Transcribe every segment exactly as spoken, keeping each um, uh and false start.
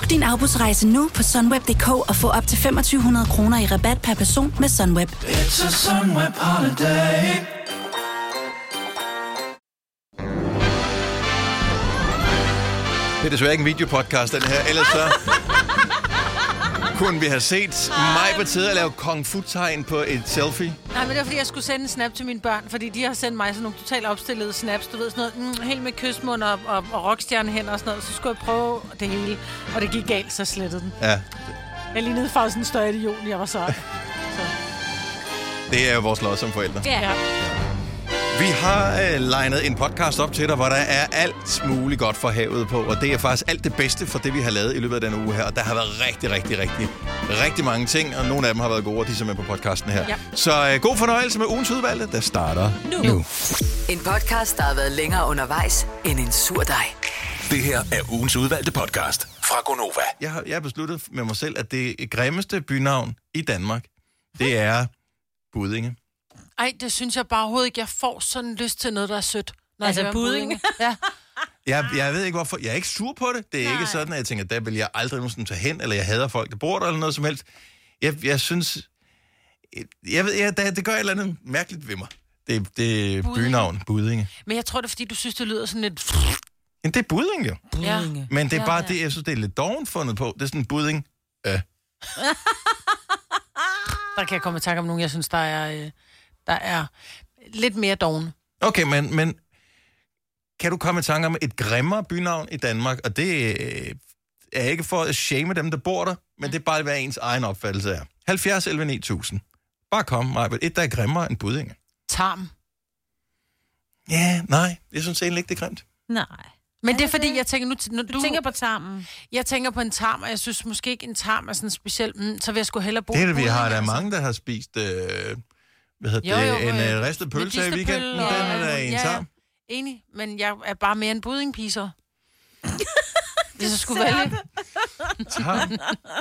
Book din afbudsrejse nu på sunweb punktum d k og få op til femogtyve hundrede kroner i rabat per person med Sunweb. It's a Sunweb holiday. Det er desværre ikke en videopodcast, den her. Ellers så kunne vi have set mig på tide at lave kung fu-tegn på et selfie. Nej, men det var fordi, jeg skulle sende en snap til mine børn, fordi de har sendt mig sådan nogle totalt opstillede snaps, du ved, sådan noget, mm, helt med kysmund og, og, og rockstjernehænder og sådan noget, så skulle jeg prøve det hele, og det gik galt, så slettede den. Ja. Jeg lignede faktisk en større idiot, jeg var sej. Så. Det er jo vores lod som forældre. Ja. Vi har øh, legnet en podcast op til dig, hvor der er alt muligt godt for havet på, og det er faktisk alt det bedste for det, vi har lavet i løbet af denne uge her. Og der har været rigtig, rigtig, rigtig, rigtig mange ting, og nogle af dem har været gode, og de som er på podcasten her. Ja. Så øh, god fornøjelse med ugens udvalgte, der starter nu. nu. En podcast, der har været længere undervejs end en sur dej. Det her er ugens udvalgte podcast fra Gonova. Jeg har, jeg har besluttet med mig selv, at det grimmeste bynavn i Danmark, det er Buddinge. Ej, det synes jeg bare overhovedet ikke. Jeg får sådan lyst til noget, der er sødt. Når Altså jeg Buddinge? Ja. Jeg, jeg ved ikke hvorfor. Jeg er ikke sur på det. Det er Nej. ikke sådan, at jeg tænker, der vil jeg aldrig nogensinde tage hen, eller jeg hader folk, der bor der, eller noget som helst. Jeg, jeg synes... Jeg ved, jeg, det, det gør et eller andet mærkeligt ved mig. Det, det er bynavn, Buddinge. Men jeg tror, det er, fordi du synes, det lyder sådan lidt... Men det er Buddinge, jo. Ja. Men det er Ja, bare ja. det, jeg synes, det er lidt dovent fundet på. Det er sådan en Budding. Øh. Der kan jeg komme i tanke om nogen, jeg synes, der er, øh, der er lidt mere doven. Okay, men, men kan du komme i tanke om et grimmere bynavn i Danmark? Og det øh, er ikke for at shame dem, der bor der, men det er bare, hvad ens egen opfattelse er. halvfjerds elleve ni tusind. Bare kom, Majbert. Et, der er grimmere end Buddinge. Tarm. Ja, nej. Jeg synes egentlig ikke, det er grimt. Nej. Men det er fordi, jeg tænker nu... Når Du du tænker på tarmen. Jeg tænker på en tarm, og jeg synes måske ikke, en tarm er sådan speciel. Mm, så vil jeg sgu hellere bo Det er i det, vi har. Buddinge, Der er altså. mange, der har spist øh, hvad hedder Jo, det, jo, en øh, øh, ristet pølse i weekenden. Den og- er der en ja, tarm. Enig, men jeg er bare mere en buddingpiser. Hvis jeg skulle vælge. Tarm.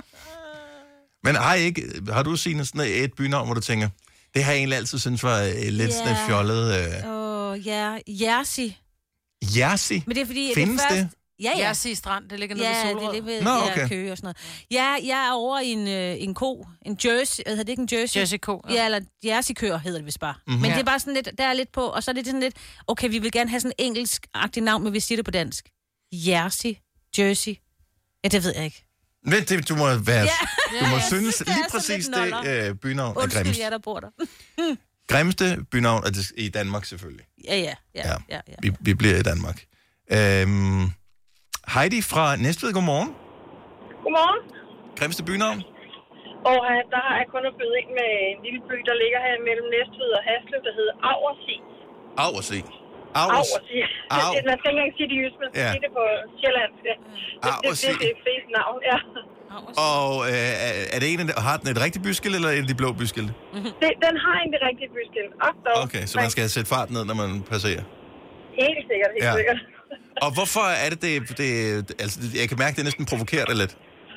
Men har, I ikke, har du, Signe, sådan et bynavn, hvor du tænker, det har jeg egentlig altid synes var øh, lidt sådan et Ja. fjollet... Øh, Åh, oh, ja. Jersey. Jersey? Men det er fordi... Findes det? det? Først... Ja, ja. Jersey Strand, det ligger nede Ja, ved det Solrød. er det ved Nå, ja, okay. Køge og sådan noget. Ja, jeg er over i en, øh, en ko. En jersey. Hedder det ikke en jersey? Jersey ko, ja. Ja, eller jersey-køer hedder det vist bare. Mhm. Mm-hmm. Men Ja. det er bare sådan lidt... Der er lidt på... Og så er det sådan lidt... Okay, vi vil gerne have sådan en engelsk-agtig navn, men vi siger det på dansk. Jersey. Jersey. Ja, det ved jeg ikke. Men det, du må være... Ja. Du må Ja, synes det er lige så præcis lidt det øh, bynavn er Undskyld, grimmest. jer, der bor der. Grimmeste bynavn er det i Danmark selvfølgelig. Ja, ja, ja. Ja, ja, ja. Vi, vi bliver i Danmark. Øhm, Heidi fra Næstved, godmorgen. Godmorgen. Grimmeste bynavn? Og uh, der har jeg kun at byde ind med en lille by, der ligger her mellem Næstved og Haslev, der hedder Aversi. Aversi. Aversi. Au. Det, man skal ikke engang sige det i jysk, man skal Ja. sige det på sjællandsk. Ja. Det, det, Aversi. det, det er et fedt navn, ja. Og øh, er- er det en af de, har den et rigtigt byskilt, eller en af de blå byskilte? Det, den har en det rigtige byskilt. Og dog. Okay, så man skal sætte fart ned, når man passerer. Helt sikkert, helt Ja. sikkert. Og hvorfor er det det... det altså, jeg kan mærke, det er næsten provokeret lidt.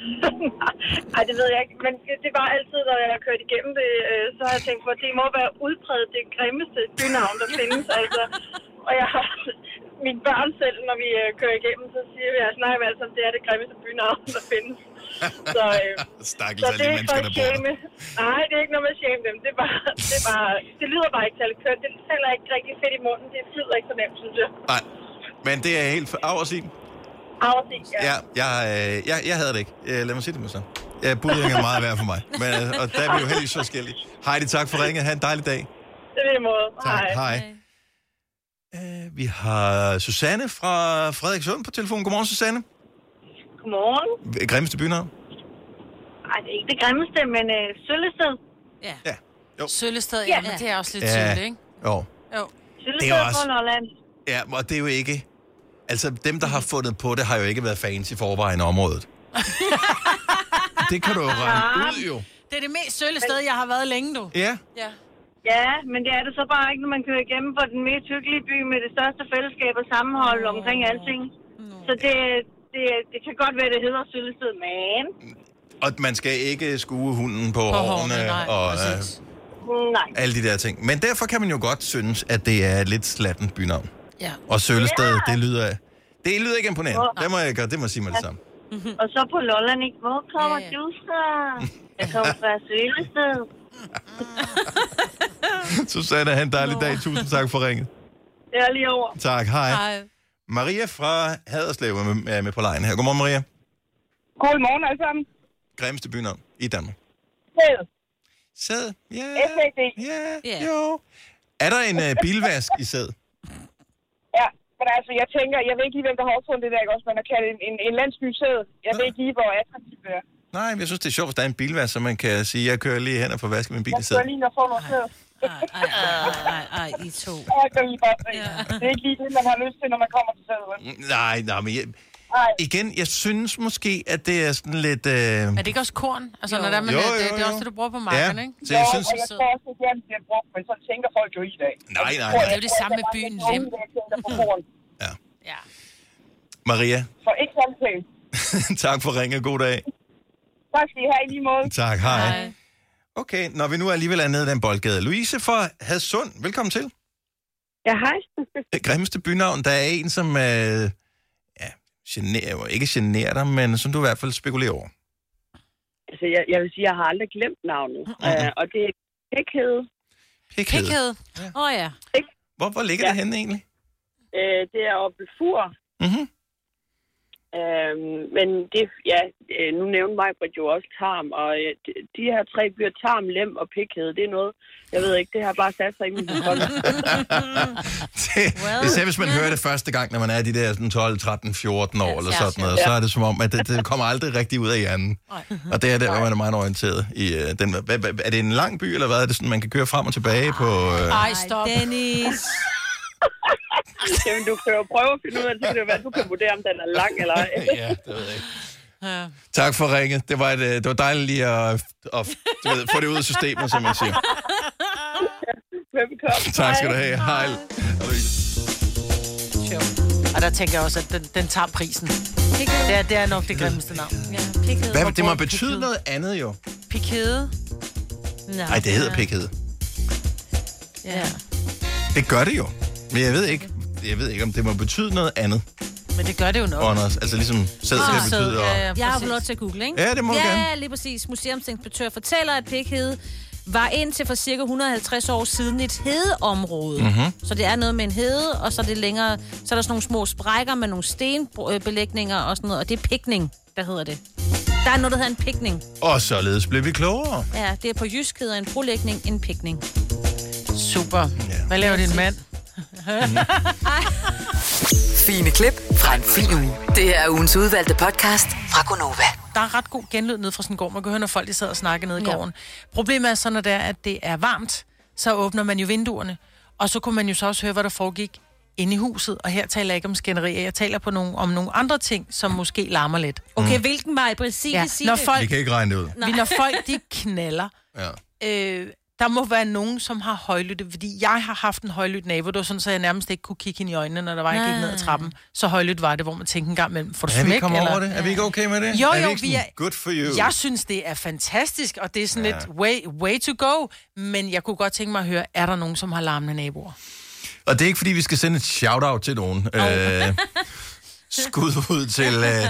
Ej, det ved jeg ikke, men det, det var altid, når jeg kørte igennem det, øh, så har jeg tænkt på, at det må være udpræget det grimmeste bynavn, der findes, altså. Og jeg har mine børn selv, når vi øh, kører igennem, så siger vi, at nej, altså, det er det grimmeste bynavn, der findes. Så, øh, Stakkels så alle det de er ikke mennesker, for der at bor der. shame. Nej, det er ikke noget med at shame dem. Det, er bare, det, er bare, det lyder bare ikke særlig kørt. Det taler ikke rigtig fedt i munden. Det flyder ikke så nemt, synes jeg. Nej, men det er helt Aversi. Aversi, ja. Ja, jeg, øh, jeg, jeg havde det ikke. Øh, lad mig sige det med så. Ja, Buddinge er meget værd for mig. Men, øh, og der er vi jo heldigvis så forskellige. Heidi, tak for ringet. Ha' en dejlig dag. Det er det måde. Tak, Hej. hej. Uh, vi har Susanne fra Frederikssund på telefonen. Godmorgen, Susanne. Godmorgen. Grimmeste bynavn? Ej, det er ikke det grimmeste, men øh, Søllested. Ja. Ja. Jo. Søllested, ja, men det er også lidt Ja. sødt, ikke? Jo. Jo. Søllested Det er også- på Nordland. Ja, og det er jo ikke... Altså, dem, der har fundet på det, har jo ikke været fans i forvejen af området. Det kan du jo regne ud, jo. Det er det mest sølle sted, jeg har været længe, du. Ja. Ja. Ja, men det er det så bare ikke, når man kører igennem på den mest hyggelige by med det største fællesskab og sammenhold oh. omkring alting. Så det, det, det kan godt være, det hedder Søllested, men... Og man skal ikke skue hunden på, På hårene hårene, nej, og præcis. øh, Nej. alle de der ting. Men derfor kan man jo godt synes, at det er et lidt slatten bynavn. Ja. Og Søllested, Ja. det lyder... Det lyder ikke imponerende. Det må jeg, gøre- det må jeg sige med det samme. Og så på Lolland, ikke? Hvor kommer Ja, ja. du fra? Jeg kommer fra Sølested. Susanne, have en dejlig dag. Tusind tak for ringet. Det er lige over. Tak, hej. Ej. Maria fra Haderslev er med, er med på lejen her. Godmorgen, Maria. Godmorgen alle sammen. Grimmeste bynavn i Danmark. Sæd. Sæd? Ja. S A D. Ja, Ja. jo. Er der en uh, bilvask i sæd? Ja, men altså, jeg tænker, jeg ved ikke lige, hvem der har opfundet det der, ikke også? Man har kaldt en, en, en landsby sæd. Jeg ved ikke lige, hvor attraktivt det er. Nej, men jeg synes, det er sjovt, hvis der er en bilvask, så man kan sige, jeg kører lige hen og får vasket min bil i Jeg sæd. skal lige nå få noget sæd. Ej, ej, ej, ej, ej, I to. Jeg kan lige godt se. Det er ikke lige det, man har lyst til, når man kommer til sæd. Nej, nej, men jeg, Nej. igen, jeg synes måske, at det er sådan lidt... Øh... Er det ikke også korn? Altså, Jo. når der, man, Jo, det, jo, det er jo. også det, du bruger på marken, Ja, ikke? så jeg Jo, synes... og jeg tror også, at det bliver brugt, men så tænker folk jo i dag. Nej, nej, Det er nej. jo det samme med byen Lem. Ja. Ja. Maria, For ikke sådan pænt. tak for ringe. God dag. Tak skal I have i lige måde. Tak, hej. Hej. Okay, når vi nu alligevel er nede i den boldgade. Louise fra Hadsund, velkommen til. Ja, hej. Det grimmeste bynavn, der er en, som øh, ja, generer, ikke generer dig, men som du i hvert fald spekulerer over. Altså, jeg, jeg vil sige, jeg har aldrig glemt navnet. Mm-hmm. Uh, og det er Pikhede. Pikhede. Pikhede. Åh oh, ja. Hvor, hvor ligger Ja. det henne egentlig? Uh, det er oppe ved Fur. Mhm. Uh, men det, ja, nu nævnte mig jo også Tarm, og uh, de, de her tre byer, Tarm, Lem og Pikhede, det er noget, jeg ved ikke, det har bare sat sig i min hukommelse. det, især hvis man hører det første gang, når man er de der sådan tolv, tretten, fjorten år eller ja, sådan noget, ja. så er det som om, at det, det kommer aldrig rigtig ud af hjernen. Og det er der, hvor man er meget orienteret i uh, den. Hvad, hvad, er det en lang by, eller hvad er det sådan, man kan køre frem og tilbage på... Uh... Ej, stop. Dennis. Jamen, du kan jo prøve at finde ud af, så kan det være, at du kan vurdere, om den er lang eller ej. Ja, det ved jeg ikke. Ja. Tak for ringet. Det var, et, øh, det var dejligt lige at, at du ved, få det ud af systemet, som man siger. Velbekomme. Tak skal du have. Hej. Sjovt. Og der tænker jeg også, at den, den tager prisen. Det er, det er nok det grimmeste navn. Ja, Pikhede. Hvad, det må bruger betyde Pikhede? noget andet jo. Pikhede. Nej, det hedder Pikhede. Ja. Det gør det jo. Men jeg ved ikke, jeg ved ikke om det må betyde noget andet. Men det gør det jo nok. Anders. Altså ligesom sæd kan Ah, sæd, betyde. Og... ja, ja. Jeg har Præcis. fået lov til at google, ikke? Ja, det må du ja, gerne. Ja, lige præcis. Museumsinspektør fortæller, at Pikhede var indtil for cirka et hundrede og halvtreds år siden et hedeområde. Mm-hmm. Så det er noget med en hede, og så er det længere, så er der sådan nogle små sprækker med nogle stenbelægninger og sådan noget, og det er pikning, der hedder det. Der er noget, der hedder en pikning. Og således blev vi klogere. Ja, det er på jysk hedder en brolægning en pikning. Super. Hvad laver din mand? Fine klip fra en fin uge. Det her er ugens udvalgte podcast fra Gonova. Der er ret god genlyd nede fra sådan en gård. Man kan høre, når folk de sidder og snakker nede i Ja. gården. Problemet er så, når det er, at det er varmt, så åbner man jo vinduerne. Og så kunne man jo så også høre, hvad der foregik inde i huset. Og her taler jeg ikke om skænderier. Jeg taler på nogle, om nogle andre ting, som måske larmer lidt. Okay, mm. hvilken vej præcis Ja. sige Når det? folk, Vi kan ikke regne det ud. vi, når folk de knaller, Ja. øh, der må være nogen, som har højlytte. Fordi jeg har haft en højlydt nabo. Det var sådan, så jeg nærmest ikke kunne kigge hende i øjnene, når der var, jeg gik ned ad trappen. Så højlydt var det, hvor man tænkte en gang mellem, får du Er vi smæk? kommet eller? over det? Er vi ikke okay med det? Jo, er vi jo, ikke vi sådan, er- good for you. Jeg synes, det er fantastisk, og det er sådan Ja. ja. lidt way, way to go. Men jeg kunne godt tænke mig at høre, er der nogen, som har larmende naboer? Og det er ikke, fordi vi skal sende et shout-out til nogen. Oh. Øh, skud ud til øh,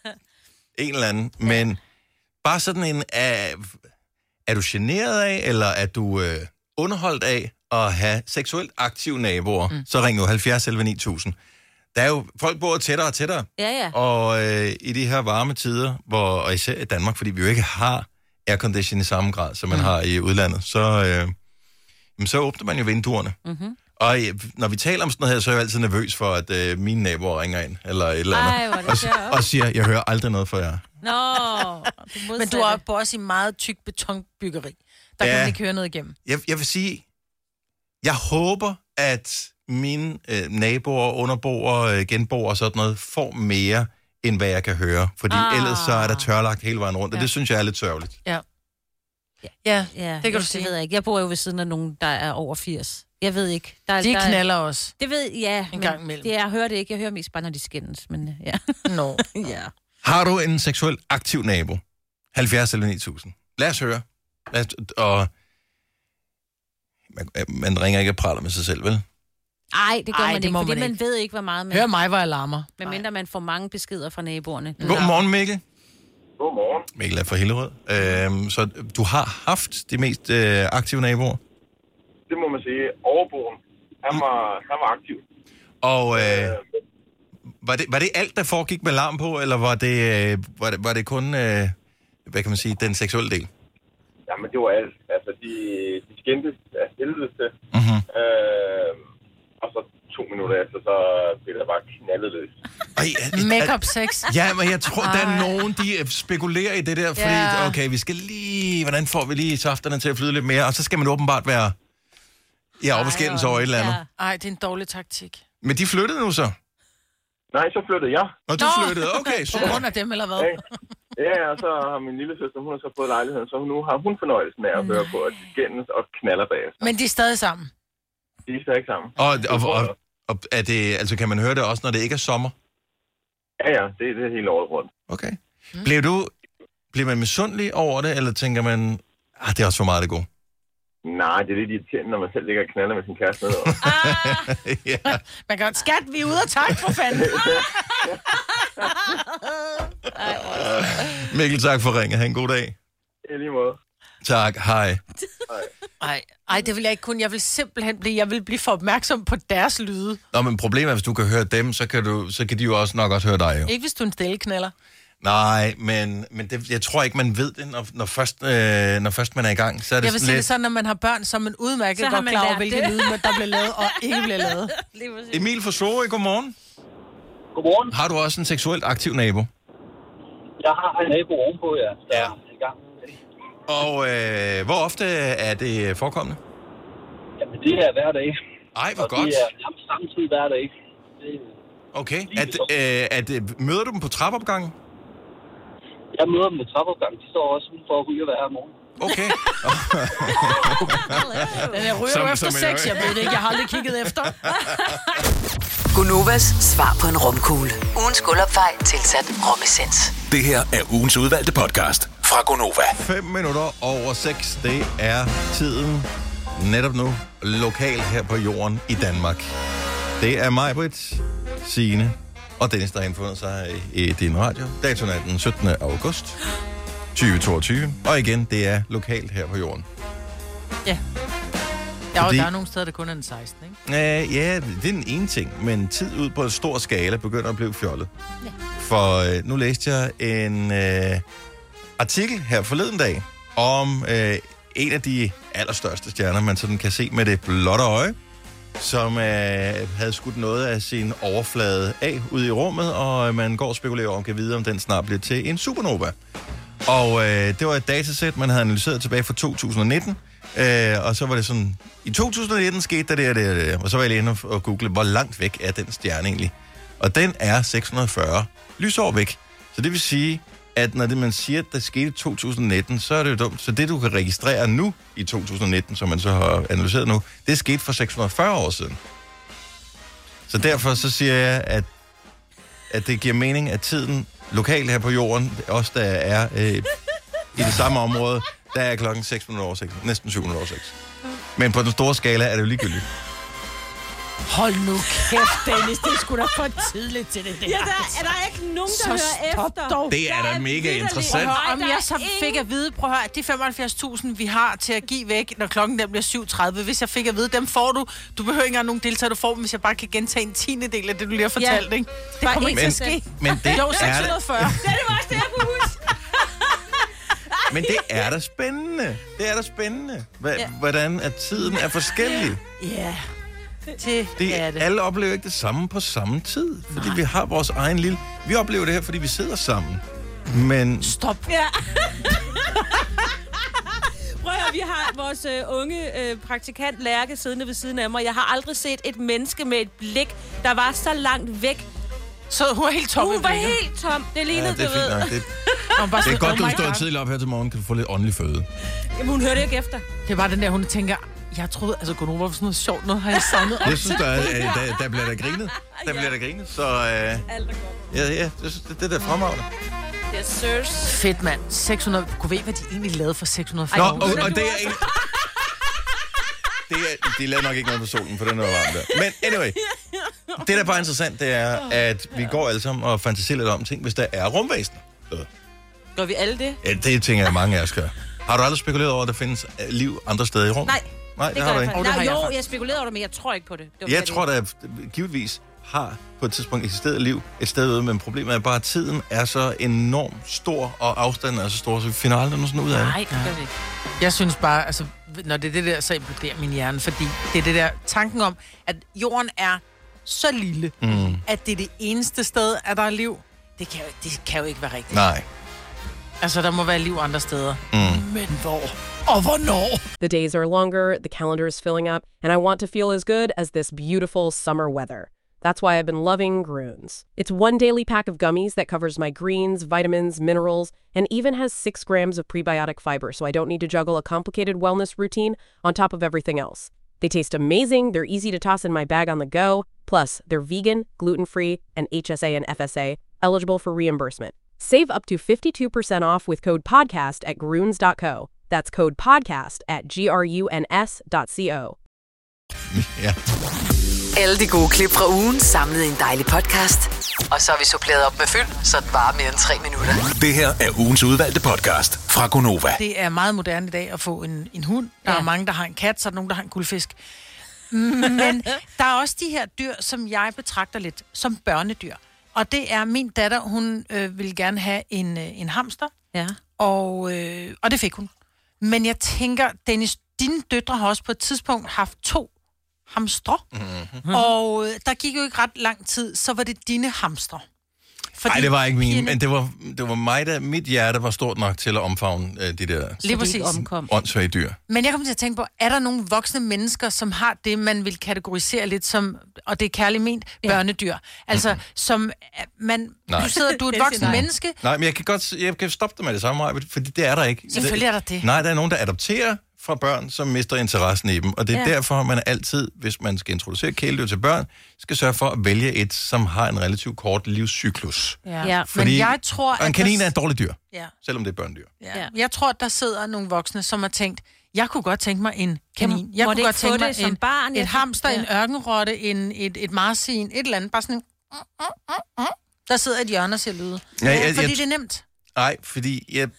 en eller anden. Men bare sådan en... Er, er du generet af, eller er du øh, underholdt af at have seksuelt aktive naboer? Mm. Så ring nu halvfjerds elleve ni tusind. Der er jo... Folk bor tættere og tættere. Ja, ja. Og øh, i de her varme tider, hvor, og især i Danmark, fordi vi jo ikke har aircondition i samme grad, som man mm. har i udlandet, så, øh, jamen, så åbner man jo vinduerne. Mm-hmm. Og øh, når vi taler om sådan noget her, så er jeg altid nervøs for, at øh, mine naboer ringer ind, eller et eller andet, Ej, hvor er det og, sjovt. og siger, jeg hører aldrig noget fra jer. Nå, Men du er på også i meget tyk betonbyggeri. Der ja. kan man ikke høre noget igennem. Jeg, jeg vil sige, jeg håber, at mine øh, naboer, underboer, øh, genboer og sådan noget, får mere, end hvad jeg kan høre. Fordi Ah. ellers så er der tørlagt hele vejen rundt, og Ja. det synes jeg er lidt sørgeligt. Ja. Ja, Ja, det kan jeg, du sige. Det ved jeg ikke. Jeg bor jo ved siden af nogen, der er over firs. Jeg ved ikke. Der, De der, knaller også. Det ved ja, En men gang imellem. Det, jeg hører det ikke. Jeg hører mest bare, når de skændes. Men øh, ja. Nå. ja. Har du en seksuelt aktiv nabo? halvfjerds eller ni tusind. Lad os høre. Lad os, og man, man ringer ikke og praler med sig selv, vel? Nej, det gør Ej, man det ikke, må fordi man man ikke. ved ikke, hvor meget man... Hør mig, hvor jeg larmer. Medmindre man får mange beskeder fra naboerne. Godmorgen, Mikkel. Godmorgen. Mikkel er fra Hillerød. Øhm, så du har haft de mest øh, aktive naboer? Det må man sige. Overboen, han var, han var aktiv. Og øh, var, det, var det alt, der foregik med larm på, eller var det, øh, var det, var det kun, øh, hvad kan man sige, den seksuelle del? Jamen, det var alt. Altså, de, de skændtes af helvede til. Mm-hmm. Øh, og så to minutter efter, så blev der bare knaldet løs. Make-up sex. Ja, men jeg tror, der er nogen, de spekulerer i det der, fordi, Ja. okay, vi skal lige, hvordan får vi lige safterne til at flyde lidt mere, og så skal man åbenbart være, ja, oppe skændes over et eller andet. Ja. Ej, det er en dårlig taktik. Men de flyttede nu så? Nej, så flyttede jeg. Og du Nå! flyttede, okay. På grund af dem, eller hvad? Ja, ja, og så har min lille søster, hun har så fået lejligheden, så nu har hun fornøjelsen af at høre på, at de skændes og knaller bagefter. Men de er stadig sammen? De er stadig sammen. Og, og, og, og er det, altså, kan man høre det også, når det ikke er sommer? Ja, ja, det, det er hele året rundt. Okay. Mm. Bliver du, bliver man misundelig over det, eller tænker man, ah, det er også for meget det gode? Nej, det er lidt irriterende, når man selv ligger og knaller med sin kæreste nedover. Ja. Man kan godt, skat, vi er ude og tak for fanden. Mikkel, tak for ringet. Ha' en god dag. I lige måde. Tak, hej. Ej, ej, det vil jeg ikke kun. Jeg vil simpelthen blive, jeg vil blive for opmærksom på deres lyde. Nå, men problemet er, hvis du kan høre dem, så kan, du, så kan de jo også nok også høre dig, jo. Ikke hvis du er en stilleknaller. Nej, men, men det, jeg tror ikke, man ved det, når, når, først, øh, når først man er i gang. Så er det Jeg vil sådan sige lidt... det sådan, når man har børn, så er man udmærket Så har godt man klar over, lært hvilke det. lyde, der bliver lavet og ikke bliver lavet. Emil fra Sorø, godmorgen. Godmorgen. Har du også en seksuelt aktiv nabo? Jeg har en nabo ovenpå, ja. Der Ja. er i gang. Og øh, hvor ofte er det forekommende? Jamen, det er hver dag. Ej, hvor og godt. det er nærmest samtidig hver dag. Det, Okay. At, øh, at, øh, møder du dem på trappeopgangen? jeg møder dem med trappeopgang. De står også ude for at ryge hver morgen. Okay. Den er ryger Som- jo efter som sex, jeg- jeg ved det ikke. Jeg har aldrig kigget efter. Gunovas svar på en romkugle. Ugens guldopfej tilsat romessens. Det her er ugens udvalgte podcast fra Gonova. Fem minutter over seks, det er tiden netop nu lokalt her på jorden i Danmark. Det er mig, Britt, Signe og Dennis, der har indfundet sig i din radio. Datoen er den syttende august tyve toogtyve, og igen, det er lokalt her på jorden. Ja. Ja, og Fordi- der er nogle steder, der kun er den sekstende, ikke? Uh, ja, det er den ene ting, men tid ud på en stor skala begynder at blive fjollet. Ja. For uh, nu læste jeg en uh, artikel her forleden dag om uh, en af de allerstørste stjerner, man sådan kan se med det blotte øje, som uh, havde skudt noget af sin overflade af ude i rummet, og man går og spekulerer om, kan vide, om den snart bliver til en supernova. Og øh, det var et datasæt, man havde analyseret tilbage fra to tusind nitten. Øh, og så var det sådan, i to tusind nitten skete der det og det og det. Og så var jeg lige inde og google, hvor langt væk er den stjerne egentlig. Og den er seks hundrede og fyrre lysår væk. Så det vil sige, at når det, man siger, at der skete i to tusind nitten, så er det jo dumt. Så det, du kan registrere nu i to tusind nitten, som man så har analyseret nu, det skete for seks hundrede og fyrre år siden. Så derfor så siger jeg, at, at det giver mening, at tiden lokalt her på jorden, også der er øh, i det samme område, der er klokken seks minutter over seks, næsten syv minutter over seks. Men på den store skala er det jo ligegyldigt. Hold nu kæft, Dennis. Det er sgu da for tidligt til det der. Ja, der er der ikke nogen, der Så hører stop efter. dog. Det er da mega vitterligt- interessant. Prøv at høre, om Nej, jeg der så er fik ingen- at vide, prøv at høre, de femoghalvfjerds tusind, vi har til at give væk, når klokken den bliver syv tredive, hvis jeg fik at vide, dem får du. Du behøver ikke engang nogen deltager, du får dem, hvis jeg bare kan gentage en tiende del af det, du lige har fortalt, Ja. ikke? Det Bare kommer en ikke til at Men- ske. Men det Jo, er seks da, hundrede og fyrre. Ja, det var også det, jeg kunne huske. men det er da spændende. Det er da spændende, hva, Ja. hvordan at tiden er forskellig. Ja, det, Det, er det. alle oplever ikke det samme på samme tid, fordi Nej. vi har vores egen lille... Vi oplever det her, fordi vi sidder sammen. Men Stop. Ja. Prøv at høre, vi har vores øh, unge øh, praktikant Lærke siddende ved siden af mig. Jeg har aldrig set et menneske med et blik, der var så langt væk. Så hun er helt tom i Hun var blikket. helt tom. Det lignede, ja, det er du ved. fint nok. Det, Hun bare det er sådan, godt, oh du my står God. tidligt op her til morgen, kan du få lidt åndelig føde. Jamen, hun hørte ikke efter. Det er bare den der, hun tænker, jeg troede, altså Gunova var sådan noget sjovt, noget har jeg savnet. Jeg synes, der, er, der, der bliver der grinet. Der bliver der grinet, så øh, Alt er godt. ja, ja, det, det, det der fremragende. Yes, sirs. Fedt, mand. seks hundrede. Kunne ved, hvad de egentlig lavede for seks hundrede og Nå, fyrre og, år siden? og det er en... det er, de lavede nok ikke noget på solen, for den er varm der. Men anyway, det der er bare interessant, det er, at vi går alle sammen og fantaserer lidt om ting, hvis der er rumvæsen. Så. Gør vi alle det? Ja, det tænker jeg, mange af os gør. Har du aldrig spekuleret over, at der findes liv andre steder i rum? Nej. Nej, det, det har du jeg ikke. Nej, jo, jeg spekulerede over det, men jeg tror ikke på det. det jeg tror, der givetvis har på et tidspunkt eksisteret liv et sted ude, men problemet er bare, at tiden er så enormt stor, og afstanden er så stor, så vi finder aldrig noget sådan ud af det. Nej, det gør vi ikke. Jeg synes bare, altså, når det er det der, så imploderer min hjerne, fordi det er det der tanken om, at jorden er så lille, mm. at det er det eneste sted, at der er liv. Det kan jo, det kan jo ikke være rigtigt. Nej. Altså, der må være liv andre steder. Mm. Men hvor? Og hvornår? The days are longer, the calendar is filling up, and I want to feel as good as this beautiful summer weather. That's why I've been loving Groones. It's one daily pack of gummies that covers my greens, vitamins, minerals, and even has six grams of prebiotic fiber, so I don't need to juggle a complicated wellness routine on top of everything else. They taste amazing, they're easy to toss in my bag on the go, plus they're vegan, gluten-free, and H S A and F S A, eligible for reimbursement. Save up to fifty-two percent off with code PODCAST at groones dot co. That's code PODCAST at G R U N S dot co. Ja. Alle de gode klip fra ugen samlet i en dejlig podcast. Og så har vi suppleret op med fyld, så det varer mere end tre minutter. Det her er ugens udvalgte podcast fra Gonova. Det er meget moderne i dag at få en, en hund. Der ja. er mange, der har en kat, så er der nogen, der har en guldfisk. Men der er også de her dyr, som jeg betragter lidt som børnedyr. Og det er min datter, hun øh, ville gerne have en, øh, en hamster. Ja. Og, øh, og det fik hun. Men jeg tænker, Dennis, dine døtre har også på et tidspunkt haft to hamstre. Mm-hmm. Og øh, der gik jo ikke ret lang tid, så var det dine hamstre. Nej, det var ikke mine, men det var, det var mig, der mit hjerte var stort nok til at omfavne øh, de der åndssvage dyr. Men jeg kommer til at tænke på, er der nogle voksne mennesker, som har det, man vil kategorisere lidt som, og det er kærligt ment, børnedyr? Altså, mm-hmm. som man... Nej. Du sidder, du er et voksen Nej. menneske. Nej, men jeg kan godt jeg kan stoppe dig med det samme, fordi det er der ikke. Selvfølgelig er der det. Nej, der er nogen, der adopterer fra børn, som mister interessen i dem. Og det er ja. derfor, man altid, hvis man skal introducere kæledyr til børn, skal sørge for at vælge et, som har en relativt kort livscyklus. Ja. Ja. Fordi, men jeg tror, og en kanin er et dårligt dyr, ja. selvom det er børnedyr. Ja. Jeg tror, der sidder nogle voksne, som har tænkt, jeg kunne godt tænke mig en kanin. Jeg må kunne godt tænke mig som en, barn, et hamster, ja. en ørkenrotte, en, et, et marsvin, et eller andet. Bare sådan en... Der sidder et hjørne og ser lyde. Ja, jeg, fordi jeg, det er nemt. Nej, fordi jeg...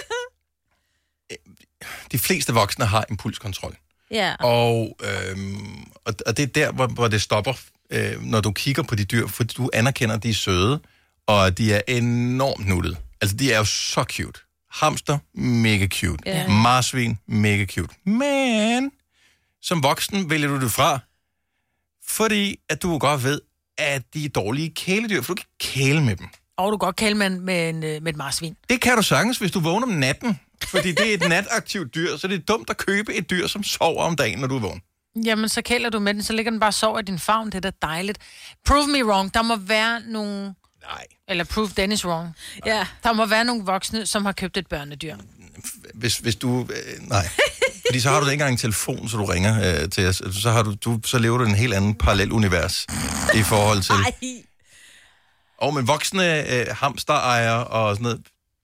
de fleste voksne har impulskontrol. Ja. Og, øhm, og, og det er der, hvor, hvor det stopper, øh, når du kigger på de dyr, fordi du anerkender, at de er søde, og de er enormt nuttede. Altså, de er jo så cute. Hamster, mega cute. Yeah. Marsvin, mega cute. Men som voksen vælger du det fra, fordi at du godt ved, at de er dårlige kæledyr, for du kan kæle med dem. Og du kan godt kæle med, med, en, med et marsvin. Det kan du sagtens, hvis du vågner om natten. Fordi det er et nataktivt dyr, så det er dumt at købe et dyr, som sover om dagen, når du er vågen. Jamen, så kæler du med den, så ligger den bare og sover i din favn. Det er da dejligt. Prove me wrong. Der må være nogle... Nej. Eller prove Dennis wrong. Ja. Yeah. Der må være nogle voksne, som har købt et børnedyr. Hvis, hvis du... Øh, nej. Fordi så har du ikke engang en telefon, så du ringer øh, til os. Så, har du, du, så lever du i en helt anden parallel univers i forhold til... Nej. Og men voksne øh, hamsterejere og sådan noget...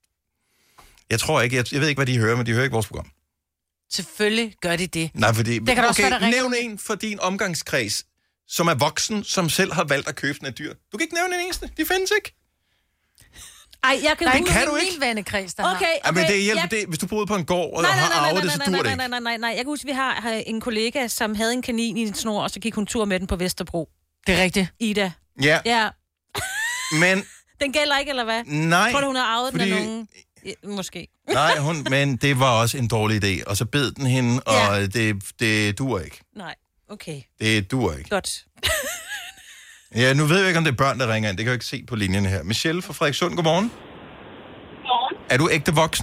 Jeg tror ikke, jeg, jeg ved ikke, hvad de hører, men de hører ikke vores program. Selvfølgelig gør de det. Nej, fordi... Det kan okay, også være, nævn en for din omgangskreds, som er voksen, som selv har valgt at købe sådan et dyr. Du kan ikke nævne en eneste. De findes ikke. Ej, jeg kan Nej, huske... kan du ikke? Min vennekreds, der okay, okay. Ja, men det hjælper jeg... det, hvis du boede på en gård, og nej, nej, nej, har arvet det, så dur det ikke. Nej, nej, nej, nej, nej. Jeg kan huske, vi har, har en kollega, som havde en kanin i en snor, og så gik hun tur med den på Vesterbro. Det er rigtigt. Ida. Ja. Ja. Men... Den gælder ikke, eller hvad? Nej. Tror du, hun har arvet fordi... den af nogen? Ja, måske. Nej, hun, men det var også en dårlig idé. Og så bed den hende, og ja. det, det dur ikke. Nej, okay. Det dur ikke. Godt. Ja, nu ved jeg ikke, om det er børn, der ringer ind. Det kan jeg ikke se på linjen her. Michelle fra Frederikssund, godmorgen. Godmorgen. Er du ægte voksen?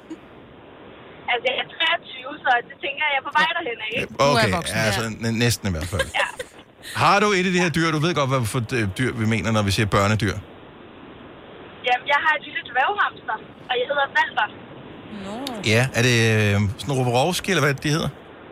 Altså, jeg er treogtyve, så det tænker jeg, jeg er på vej derhen, ikke? Okay, voksen, ja, altså ja. næsten i hvert fald. Ja. Har du et af de her dyr? Du ved godt, hvad for dyr vi mener, når vi siger børnedyr. Jamen, jeg har et lille dværghamster, og jeg hedder Valter. No. Ja, er det øh, sådan en Roborovski, eller hvad de hedder?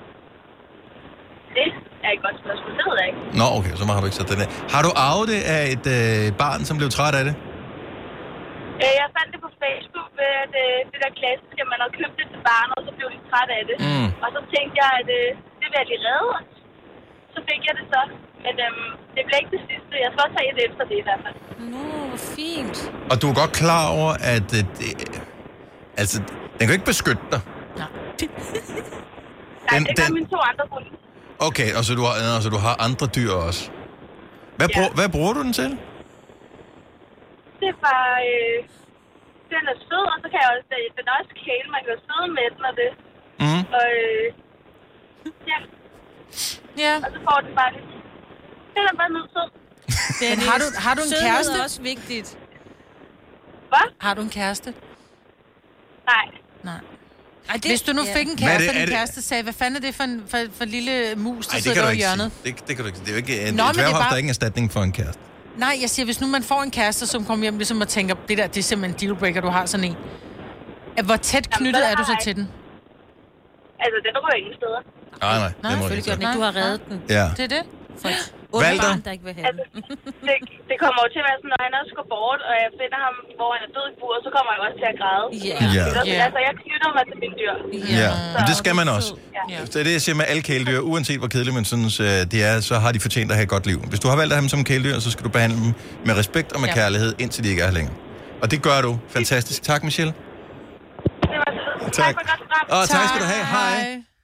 Det er et godt spørgsmål, det ved jeg ikke. Nå, okay, så har du ikke sat den der. Har du arvet det af et øh, barn, som blev træt af det? Jeg fandt det på Facebook ved at, øh, det der klassiske, at man har købt det til barnet, og så blev de træt af det. Mm. Og så tænkte jeg, at øh, det vil de redde os. Så fik jeg det så. Men øhm, det blev ikke det sidste. Jeg skal også have et efter det i hvert fald. Nå, hvor fint. Og du er godt klar over, at øh, det, altså, den kan ikke beskytte dig. Nej, Den- det gør den- mine to andre hunde. Okay, og så du har, altså, du har andre dyr også. Hvad, Ja. brug, hvad bruger du den til? Det var... Øh, den er sød, og så kan jeg også... Den er også kæle, man kan sidde med den og det. Mm. Og øh, ja. Ja. Og så får den bare lidt... Den er bare nødt sød. Men har du, har du en Sødhed kæreste? er også vigtigt. Hvad? Har du en kæreste? Nej. Nej. Ej, det, Hvis du nu ja. fik en Hvad er kæreste, det- og er din det- kæreste sagde, hvad fanden er det for en for, for lille mus, der Nej, det sidder kan du over i ikke hjørnet? sige. Det, det kan du ikke. Det er jo ikke en, Nå, Nå, men det er dværghof, bare- der er ingen erstatning for en kæreste. Nej, jeg siger, hvis nu man får en kæreste, som kommer hjem ligesom og tænker, det der, det er simpelthen en dealbreaker, du har sådan en. At Hvor tæt knyttet så er du så har jeg- til den? Altså, den rører ingen steder. Nej, nej. Nej, det må Selvfølgelig jeg gør den ikke. Du har reddet den. Ja. Det er det. For et Walter? barn, der ikke vil have den. Det, det kommer jo til at være sådan, når han også går bort, og jeg finder ham, hvor han er død i bur, så kommer jeg også til at græde. Ja. Ja. Så, Ja. Altså, jeg knytter mig til mine dyr. Ja, men det skal man også. Ja. Så det er det, jeg siger med alle kæledyr. Uanset hvor kedeligt man synes, øh, de er, så har de fortjent at have et godt liv. Hvis du har valgt at have dem som kæledyr, så skal du behandle dem med respekt og med Ja. kærlighed, indtil de ikke er her længere. Og det gør du. Fantastisk. Tak, Michelle. Det var så. Tak. Tak for et godt program. Og tak skal du have. Hej.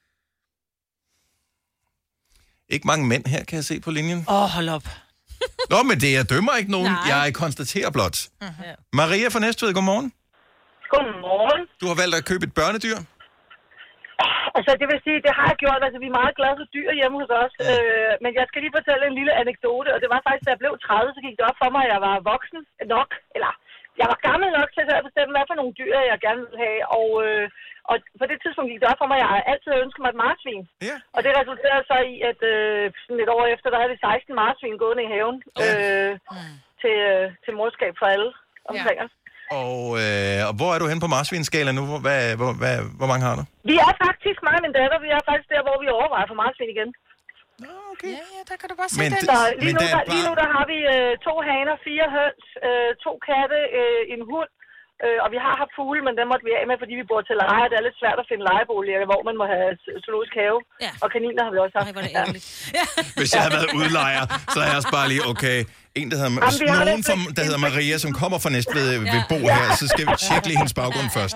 Ikke mange mænd her, kan jeg se på linjen. Åh, oh, hold op. Nå, men det, jeg dømmer ikke nogen. Nej. Jeg konstaterer blot. Uh-huh. Maria fra Næstved, godmorgen. Godmorgen. Du har valgt at købe et børnedyr. Altså, det vil sige, det har jeg gjort. Altså, vi er meget glade for dyr hjemme hos os. Ja. Øh, men jeg skal lige fortælle en lille anekdote. Og det var faktisk, da jeg blev tredive, så gik det op for mig, at jeg var voksen nok. Eller, jeg var gammel nok til at bestemme, hvad for nogle dyr, jeg gerne ville have. Og, øh, og på det tidspunkt gik det op for mig, at jeg altid havde ønsket mig et marsvin. Ja. Og det resulterede så i, at øh, sådan et år efter, der havde vi seksten marsvin gående i haven. Øh, til, øh, til morskab for alle omkring os. Og, øh, og hvor er du hen på marsvinskala nu? Hvor, hvad, hvor, hvad, hvor mange har du? Vi er faktisk, mig og min datter, vi er faktisk der, hvor vi overvejer for marsvin igen. Okay. Ja, ja, der kan du bare se Men den. det- Så lige, Men nu, der er der, lige nu bare- der har vi øh, to haner, fire høns, øh, to katte, øh, en hund, øh, og vi har haft fugle, men den måtte vi af med, fordi vi bor til leje. Det er lidt svært at finde lejeboliger, hvor man må have zoologisk have. Ja. Og kaniner har vi også haft. Ej, hvor er det Ja. ærgerligt. Hvis jeg havde været udlejer, så havde jeg også bare lige, okay, en, der hedder, Jamen, vi har nogen, lidt- fra, der hedder Maria, som kommer fra Næstved, vil bo her, så skal vi tjekke lige hendes baggrund først.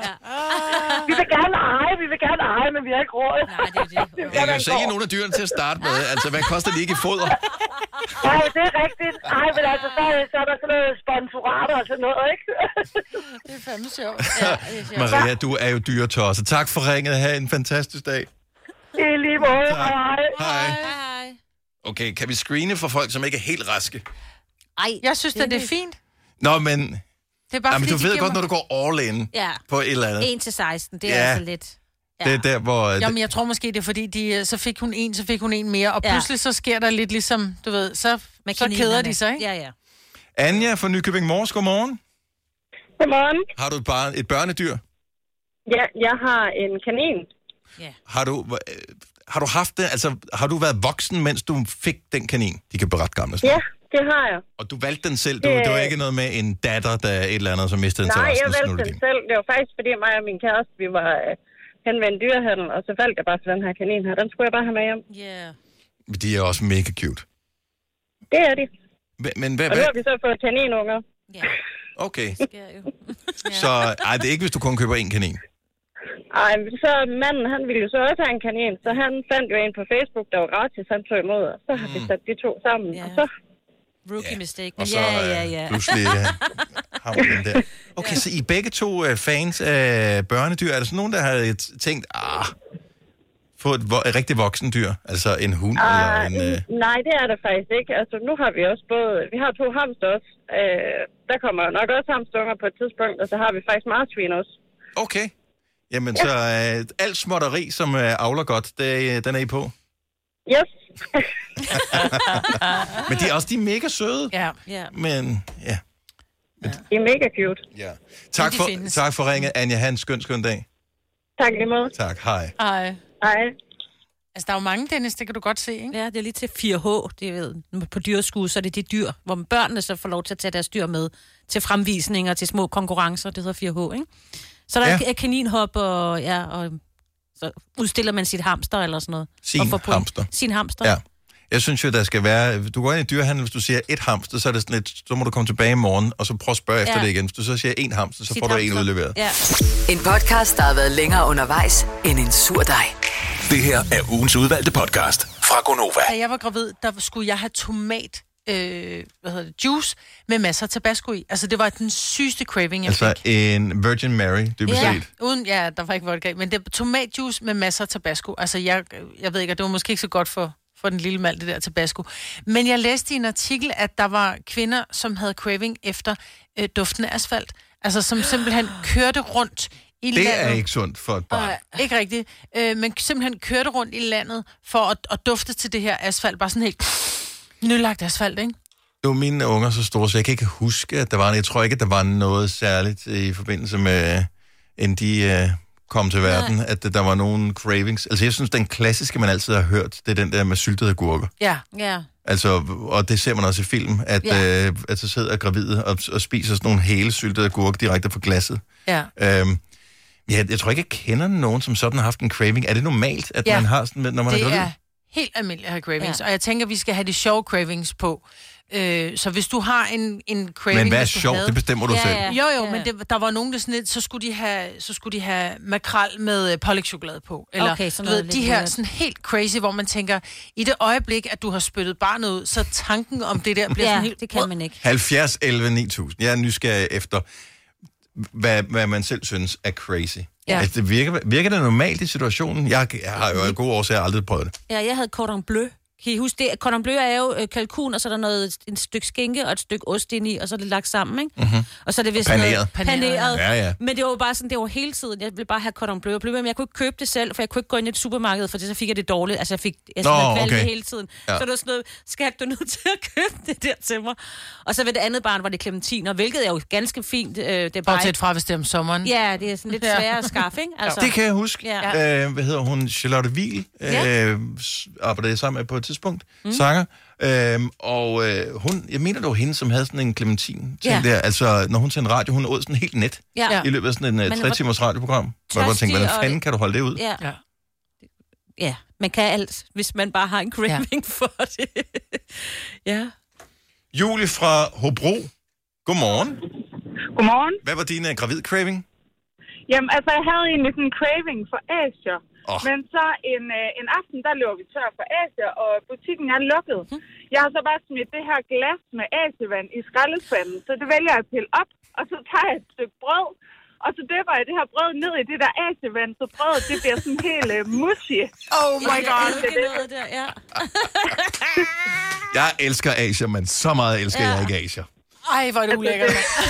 Vi vil gerne eje, vi vil gerne eje, men vi har ikke råd. Nej, det er det. Det vil Jeg gerne kan jo sælge gå. nogle af dyrene til at starte med. Altså, hvad koster de ikke i foder? Nej, det er rigtigt. Ej, men altså, så, så er der sådan noget sponsorater og sådan noget, ikke? Det er fandme sjovt. Maria, du er jo dyretosset. Tak for ringet. Ha' en fantastisk dag. I lige måde. Tak. Hej. Hej. Hej. Okay, kan vi screene for folk, som ikke er helt raske? Ej, Jeg synes, at det er fint. Nå, men, Det er bare, jamen, fordi, du de ved giver godt, mig- når du går all in Ja. på et eller andet. en til seksten, det er Ja. altså lidt. Ja. Det er der, hvor... Jamen, jeg tror måske, det er fordi, de, øh, så fik hun en, så fik hun en mere, og Ja. pludselig så sker der lidt ligesom, du ved, så, Med så keder kaninerne. de sig, ikke? Ja, ja. Anja fra Nykøbing Mors, godmorgen. Godmorgen. Har du et, barn, et børnedyr? Ja, jeg har en kanin. Har du, øh, har du haft det? Altså, har du været voksen, mens du fik den kanin? De kan berette gamle Ja, det har jeg. Og du valgte den selv? Du, Det- det var ikke noget med en datter, der er et eller andet, som mistede Nej, interessen? jeg og så nu valgte er det den din. selv. Det var faktisk, fordi mig og min kæreste, vi var øh, hen ved en dyrehandel, og så faldt jeg bare for den her kanin her. Den skulle jeg bare have med hjem. Yeah. De er også mega cute. Det er de. Men, men hvad... Og nu hvad? har vi så fået kaninunger. Ja, Okay, det er jo. så ej, det er ikke, hvis du kun køber én kanin. Ej, men så manden, han ville jo så også have en kanin, så han fandt jo en på Facebook, der var gratis, han tog imod, og så har vi sat de to sammen, Ja. og så... Rookie mistake. Og Men så ja, ja, ja. øh, pludselig øh, har hun den der. Okay, så I er begge to øh, fans af børnedyr. Er der sådan nogen, der har t- tænkt, ah, få et, vo- et rigtig voksen dyr? Altså en hund eller Ah, en... Øh... nej, det er der faktisk ikke. Altså, nu har vi også både... Vi har to hamster også. Øh, der kommer nok også hamstunger på et tidspunkt, og så har vi faktisk marsvin også. Okay. Jamen, ja. så øh, alt småtteri, som øh, avler godt, det, øh, den er I på. Yes. Men de er også de er mega søde. Ja. Ja. Men, ja. De er mega cute. ja. Tak, de for, findes. tak for ringet, Anja. Ha' en skøn, skøn dag. Tak lige måde. Tak, hej. Ej. Hej. Altså, der er jo mange, Dennis, det kan du godt se, ikke? Ja, det er lige til fire H, det ved. På dyreskue, så er det de dyr, hvor børnene så får lov til at tage deres dyr med til fremvisninger, til små konkurrencer, det hedder fire H, ikke? Så der Ja. er kaninhop og, ja, og så udstiller man sit hamster eller sådan noget. Sin hamster. Sin hamster. Ja. Jeg synes jo, der skal være... Du går ind i dyrehandel, hvis du siger et hamster, så er det sådan et, så må du komme tilbage i morgen, og så prøve at spørge ja. efter det igen. Hvis du så siger en hamster, så Sit får du hamster. en udleveret. Ja. En podcast, der har været længere undervejs end en sur dej. Det her er ugens udvalgte podcast fra Gonova. Da jeg var gravid, der skulle jeg have tomat, øh, hvad hedder det, juice med masser af tabasco i. Altså, det var den sygeste craving, jeg altså fik. en Virgin Mary, dybest Ja, set. uden, ja, der var ikke vodka, men det var tomatjuice med masser af tabasco. Altså, jeg, jeg ved ikke, det var måske ikke så godt for, for den lille mand, det der tabasco. Men jeg læste i en artikel, at der var kvinder, som havde craving efter øh, duften af asfalt. Altså, som simpelthen kørte rundt i det landet. Det er ikke sundt for et barn. Øh, ikke rigtigt. Øh, men simpelthen kørte rundt i landet for at, at dufte til det her asfalt. Bare sådan helt nylagt asfalt, ikke? Nu er mine unger så store, så jeg kan ikke huske, at der var... Jeg tror ikke, at der var noget særligt i forbindelse med, inden de øh, kom til verden, Nej. at der var nogle cravings. Altså, jeg synes, den klassiske, man altid har hørt, det er den der med syltede agurker. Ja. Ja. Altså, og det ser man også i film, at, Ja. øh, at så sidder gravide og, og spiser sådan nogle hele syltede agurker direkte fra glasset. Ja. Øhm, ja, jeg tror ikke, jeg kender nogen, som sådan har haft en craving. Er det normalt, at Ja. man har sådan, når man det er gravid? er helt almindeligt at have cravings. Ja. Og jeg tænker, vi skal have de sjove cravings på. Øh, så hvis du har en, en craving... Men hvad er hvis du sjovt? havde- Det bestemmer du Ja, selv. ja. Jo, jo, Ja. men det, der var nogen, der sådan lidt, så skulle de have, så skulle de have makrel med øh, pålægschokolade på. Eller, Okay, sådan du noget ved, de lidt her weird. sådan helt crazy, hvor man tænker, i det øjeblik, at du har spyttet barnet ud, så tanken om det der bliver Ja, sådan helt... det kan man ikke. halvfjerds elleve ni tusind. Jeg er nysgerrig efter, hvad, hvad man selv synes er crazy. Ja. Altså, det virker, virker det normalt i situationen? Jeg, jeg har jo af gode årsager aldrig prøvet det. Ja, jeg havde cordon bleu. Kan I huske det? Cordon bleu er jo øh, kalkun, og så er der noget, en stykke skinke og et stykke ost ind i, og så er det lagt sammen, ikke? Mm-hmm. Og så er det vist Paneret. noget paneret. Ja, ja. Men det var jo bare sådan, det var hele tiden. Jeg ville bare have cordon bleu og bleu, men jeg kunne ikke købe det selv, for jeg kunne ikke gå ind i et supermarked, for det, så fik jeg det dårligt. Altså, jeg fik jeg Nå, smagte okay. hele tiden. Ja. Så det var sådan noget, skal du nødt til at købe det der til mig? Og så ved det andet barn var det clementiner, hvilket er jo ganske fint. Øh, det er bare Bortset fra, hvis det er om sommeren. Ja, det er sådan lidt Ja. sværere at skaffe, ikke? Altså, Det kan jeg huske. Ja. Øh, hvad hedder hun? Charlotte Wiel Ja. øh, s- arbejdede sammen med på et tidspunkt. Mm. Sanger. Øhm, og øh, hun, jeg mener det var hende, som havde sådan en clementin ting Ja. der. Altså, når hun sendte radio, hun åd sådan helt net Ja. i løbet af sådan en uh, Men tre hvor timers radioprogram. Hvor jeg bare tænkte, hvordan tørstig, fanden og- kan du holde det ud? Ja. Ja. Ja, man kan alt, hvis man bare har en craving ja. for det. Ja. Julie fra Hobro. Godmorgen. Godmorgen. Hvad var din uh, gravid-craving? Jamen, altså, jeg havde egentlig sådan en craving for Asia. Åh. Oh. Men så en, øh, en aften, der løber vi tør for Asia, og butikken er lukket. Mhm. Jeg har så bare smidt det her glas med Asiavand i skraldespanden, så det vælger jeg at pille op, og så tager jeg et stykke brød, og så døber jeg det her brød ned i det der Asiavand, så brødet det bliver sådan helt uh, mushy. Oh my god. Det er noget der, ja. Jeg elsker Asia, men så meget elsker Ja. jeg ikke Asia. Ej, hvor er det ulækkert.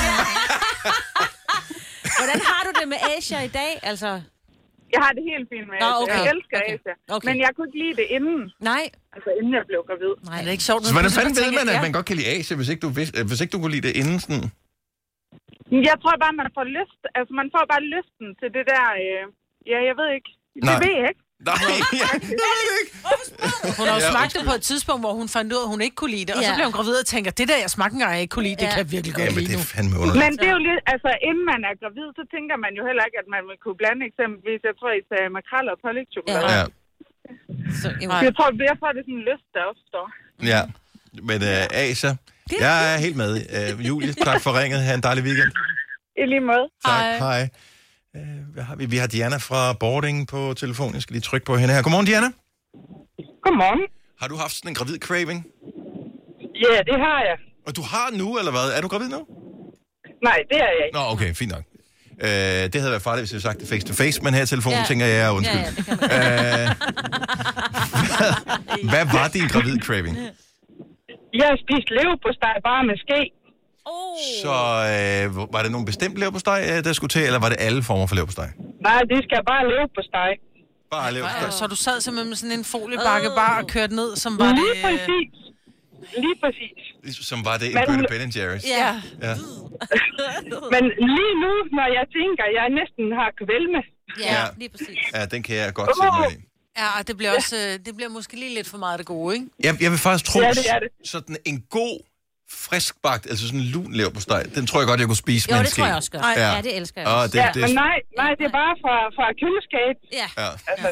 Hvordan har du det med Asia i dag? Altså, Jeg har det helt fint med Nå, Asia. okay. Jeg elsker Okay. Asia. Okay. Men jeg kunne ikke lide det inden, nej. altså inden jeg blev gravid. Nej, Er det ikke sjovt? Så hvordan når fanden ved tænker, man, at ja. man godt kan lide Asia, hvis ikke du, vidste, hvis ikke du kunne lide det inden sådan? Jeg tror bare, man får lyst, altså man får bare lysten til det der, øh, ja, jeg ved ikke. Det Nej. ved jeg ikke. Nej, jeg ved det ikke. Hun har jo Ja, smagt det på et tidspunkt, hvor hun fandt ud af, at hun ikke kunne lide det. Og så Ja. blev hun gravid og tænker, det der, jeg smagte engang, jeg ikke kunne lide, det Ja. kan jeg virkelig godt Jamen, lide det nu. er fandme underligt. Men det er jo lidt, altså inden man er gravid, så tænker man jo heller ikke, at man vil kunne blande eksempelvis, jeg tror, I sagde makrel og pålægschokolade. Ja, Så, jo. Så jeg tror, jeg får det sådan en lyst, der opstår. ja. Men uh, Asia, jeg er helt med. Uh, Julie, tak for ringet. Ha' en dejlig weekend. I lige måde. Tak, hej. Uh, hvad har vi? Vi har Diana fra Boarding på telefon. Jeg skal lige trykke på hende her. Godmorgen, Diana. Godmorgen. Har du haft sådan en gravid craving? Ja, det har jeg. Og du har nu, eller hvad? Er du gravid nu? Nej, det er jeg ikke. Nå, okay, fint nok. Uh, det havde været farligt, hvis jeg havde sagt det face to face, men her i telefonen Ja. tænker jeg, jeg er undskyld. Ja, ja, det kan man. Uh, hvad, hvad var din gravid craving? Jeg har spist leverpostej bare med ske. Oh. Så øh, var det nogen bestemt leverpostej, øh, der skulle til, eller var det alle former for leverpostej? Nej, det skal bare leverpostej. Bare leverpostej. Så du sad simpelthen med sådan en foliebakke bare og kørte ned, som var det... Lige præcis. Lige præcis. Som var det en Men- bøtte Ben and Jerry's. Ja. Ja. Men lige nu, når jeg tænker, jeg næsten har kvalme. Ja, Ja. lige præcis. Ja, den kan jeg godt sætte mig i. Ja, og det bliver også, øh, det bliver måske lige lidt for meget af det gode, ikke? Jeg, jeg vil faktisk tro, Ja, det er det. sådan en god friskbagt, altså sådan en lun leverpostej. Den tror jeg godt, jeg kunne spise jo, med en det ske. tror jeg også godt. Ja, ja det elsker jeg også. Oh, det, ja, det, men nej, nej, det er bare fra, fra køleskab. Ja. ja.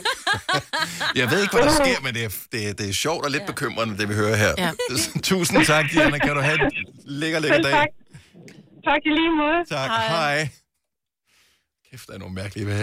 Jeg ved ikke, hvad der sker, men det er, det er, det er sjovt og lidt ja. bekymrende, det vi hører her. Ja. Tusind tak, Diana. Kan du have en lækker, lækker dag? Tak. Tak i lige måde. Tak. Hej. Hej. Kæft, der er nogle mærkelige ved her.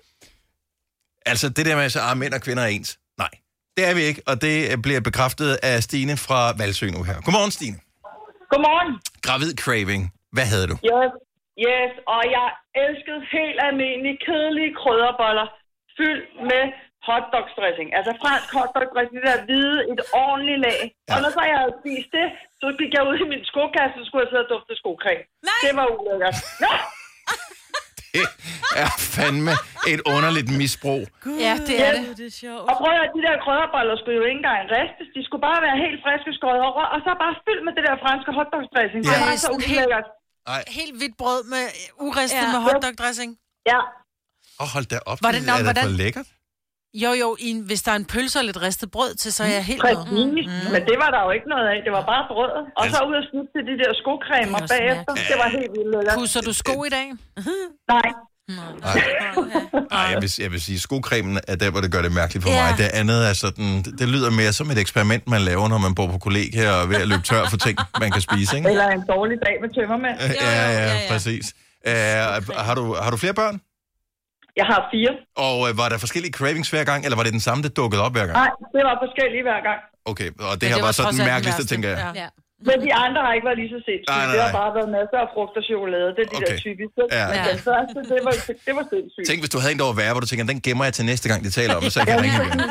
Altså, det der med, at ah, mænd og kvinder er ens. Nej, det er vi ikke, og det bliver bekræftet af Stine fra Valsø nu her. Godmorgen, Stine. Godmorgen. Gravid craving. Hvad havde du? Yes, yes, og jeg elskede helt almindelige, kedelige krydderboller, fyldt med hotdogsdressing. Altså fransk hotdogdressing, det der hvide, et ordentligt lag. Ja. Og når så jeg havde spist det, så gik jeg ud i min skokasse, så skulle jeg sidde og dufte skocreme. Det var ulækkert. Ja. Det er fandme et underligt misbrug. Ja, det er det. det er sjovt. Og prøv at de der krydderboller skulle jo ikke engang ristes. De skulle bare være helt friske skåret over, og så bare fyldt med det der franske hotdogdressing. Ja. Det var så ulækkert. Helt, helt hvidt brød med uristet ja. med hotdogdressing. Ja. Åh, oh, hold da op. Var det, er det hvordan... for lækkert? Jo, jo, i en, hvis der er en pølse og lidt ristet brød til, så er jeg helt Præcis, mm. men det var der jo ikke noget af. Det var bare brød. Og altså... så ud og snuppe til de der skocremer bagefter. Ja. Det var helt vildt lækkert. Pusser du sko i dag? Nej. Nej. Nej, jeg vil, jeg vil sige, skocremen er der, hvor det gør det mærkeligt for ja. mig. Det andet er sådan, det, det lyder mere som et eksperiment, man laver, når man bor på kollegie og er ved at løbe tør for ting, man kan spise, ikke? Eller en dårlig dag med tømmermænd. Ja, ja, ja, ja, præcis. Uh, har, du, har du flere børn? Jeg har fire. Og uh, var der forskellige cravings hver gang, eller var det den samme, der dukkede op hver gang? Nej, det var forskellige hver gang. Okay, og det her det var, var så den mærkeligste, tænker jeg. Ja. Ja. Men de andre har ikke været lige så sindssygt. Nej, nej, nej. Det har bare været masser af frugt og chokolade. Det er de okay. der typiske. Ja. Men den første, det var, det var sindssygt. Tænk, hvis du havde en, der var værre, hvor du tænker, den gemmer jeg til næste gang, de taler om, så jeg kan ringe igen.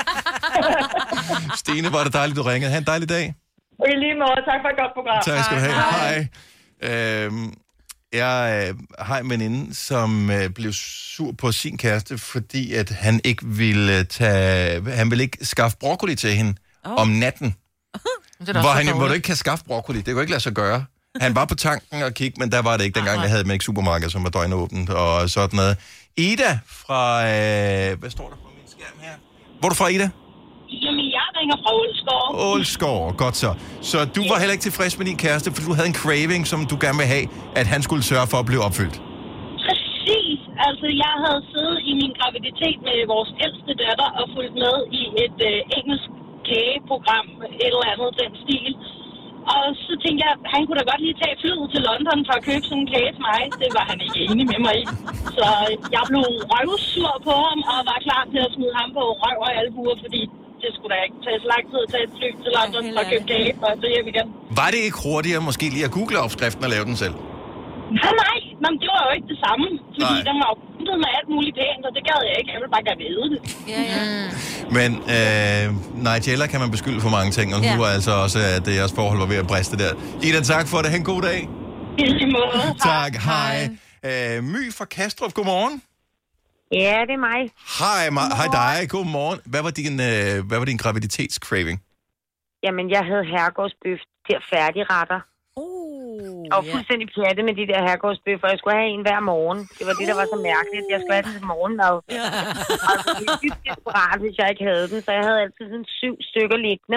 Stine, var det dejligt, du ringede. Ha' en dejlig dag. I lige måde. Tak for et godt program. Tak skal du have. Hej. Hej. Øhm, jeg øh, har en veninde, som øh, blev sur på sin kæreste, fordi at han ikke ville tage, han ville ikke skaffe broccoli til hende oh. om natten. Hvor han hvor du ikke kan skaffe broccoli. Det kunne ikke lade sig gøre. Han var på tanken og kiggede, men der var det ikke dengang, jeg havde med ikke supermarked, som var døgnåbent og sådan noget. Ida fra... Øh, hvad står der på min skærm her? Hvor er du fra, Ida? Jamen, jeg ringer fra Ålskov. Ålskov, godt så. Så du var heller ikke tilfreds med din kæreste, for du havde en craving, som du gerne vil have, at han skulle sørge for at blive opfyldt. Præcis. Altså, jeg havde siddet i min graviditet med vores ældste datter og fulgt med i et øh, engelsk kageprogram, et eller andet den stil. Og så tænkte jeg, han kunne da godt lige tage flyet til London for at købe sådan en kage til mig. Det var han ikke enig med mig i. Så jeg blev røvsur på ham og var klar til at smide ham på røv og albuer, fordi det skulle da ikke tage så lang tid at tage et fly til London for at købe kage og så hjem igen. Var det ikke hurtigere måske lige at google opskriften og lave den selv? Nej, nej. Nå, det var jo ikke det samme. Fordi nej. Den var jo bundet med alt muligt pænt, og det gad jeg ikke. Jeg ville bare gerne vide det. Ja, ja. Men øh, Nigella kan man beskylde for mange ting, og ja. Nu er altså også, at det jeres forhold var ved at briste der. Ida, tak for det. Ha' en god dag. I lige måde. Tak, hej. hej. Øh, My fra Kastrup, godmorgen. Ja, det er mig. Hej, ma- hej dig. Godmorgen. Hvad var din, øh, hvad var din graviditetscraving? Jamen, jeg havde herregårdsbøf til færdigretter. Uh, og fuldstændig pjattet med de der herregårdsbøffer. Jeg skulle have en hver morgen. Det var det, der var så mærkeligt. Jeg skulle have den til morgenmad. Ja. Altså, det var dybt desperat, hvis jeg ikke havde den. Så jeg havde altid sådan syv stykker liggende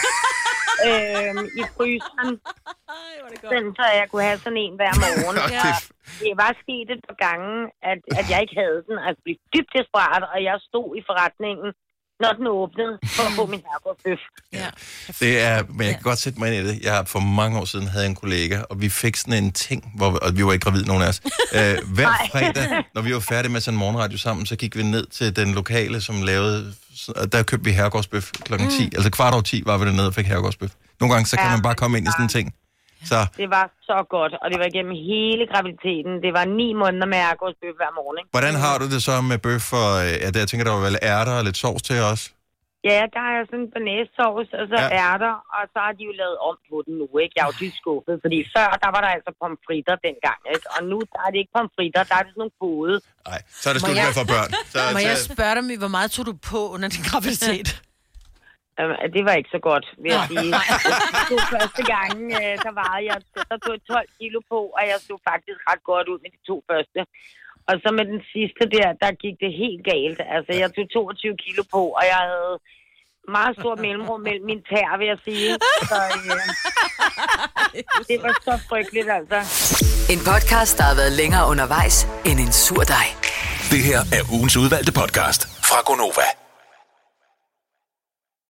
øhm, i fryseren. Sådan, så jeg kunne have sådan en hver morgen. Ja. Det var sket et par gange, at, at jeg ikke havde den. Altså, jeg blev dybt desperat, og jeg stod i forretningen, når den åbnede, for at få min herregårdsbøf. Ja. Det er, men jeg kan godt sætte mig ind i det. Jeg for mange år siden havde en kollega, og vi fik sådan en ting, hvor, og vi var ikke gravide, nogen af os. Øh, hver fredag, når vi var færdige med sådan en morgenradio sammen, så gik vi ned til den lokale, som lavede, og der købte vi herregårdsbøf klokken ti. Mm. Altså kvart over ti var vi dernede og fik herregårdsbøf. Nogle gange, så kan ja, man bare komme ind i sådan en ting. Så. Det var så godt, og det var igennem hele graviditeten. Det var ni måneder med herregårdsbøf hver morgen. Hvordan har du det så med bøf? Og, ja, der, jeg tænker, der var vel ærter og lidt sovs til os? Ja, der er sådan en banæssovs, og så ja. ærter, og så har de jo lavet om på den nu, ikke? Jeg er jo dybt skuffet, fordi før, der var der altså pomfritter dengang, ikke? Og nu, der er det ikke pomfritter, der er det sådan nogle både. Nej, så er det slut med for børn. Så, Må så... jeg spørge dig, hvor meget tog du på under din graviditet? Det var ikke så godt, vil jeg sige. Det første gang, der vejede jeg, der tog tolv kilo på, og jeg så faktisk ret godt ud med de to første. Og så med den sidste der, der gik det helt galt. Altså, jeg tog toogtyve kilo på, og jeg havde meget stor mellemrum mellem mine tæer, vil jeg sige. Så, øh, Det var så frygteligt, altså. En podcast, der har været længere undervejs end en sur dej. Det her er ugens udvalgte podcast fra Gonova.